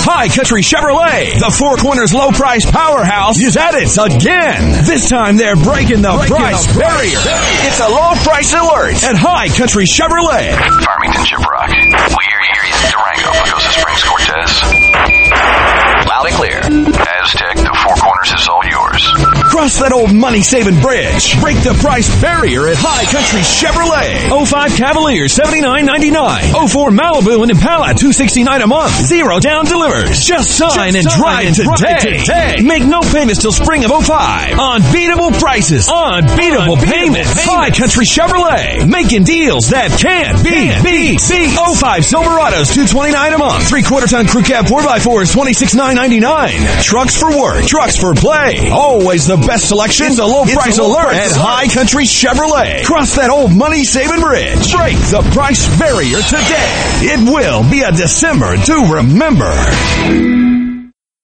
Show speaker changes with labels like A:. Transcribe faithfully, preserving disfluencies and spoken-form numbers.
A: High Country Chevrolet, the Four Corners low price powerhouse, is at it again. This time they're breaking the breaking price the barrier. Price. It's a low price alert at High Country Chevrolet.
B: Farmington Shiprock. We hear you, hear you. Durango, Pagosa Springs, Cortez. Loud and clear. Aztec, the Four Corners is all yours.
A: Cross that old money-saving bridge. Break the price barrier at High Country Chevrolet. oh five Cavalier, seventy-nine ninety-nine. oh four Malibu and Impala, two sixty-nine a month. Zero down delivers. Just sign Just and drive today. today. Make no payments till spring of oh five. Unbeatable prices. Unbeatable, Unbeatable payments. payments. High Country Chevrolet. Making deals that can't be beat. beat. oh five Silverados, two twenty-nine a month. Three-quarter ton crew cab four by fours, twenty-six nine ninety-nine. Trucks for work. Trucks for play. Always the best selection. It's a low it's price a low alert price at alert. High Country Chevrolet. Cross that old money-saving bridge. Break the price barrier today. It will be a December to remember.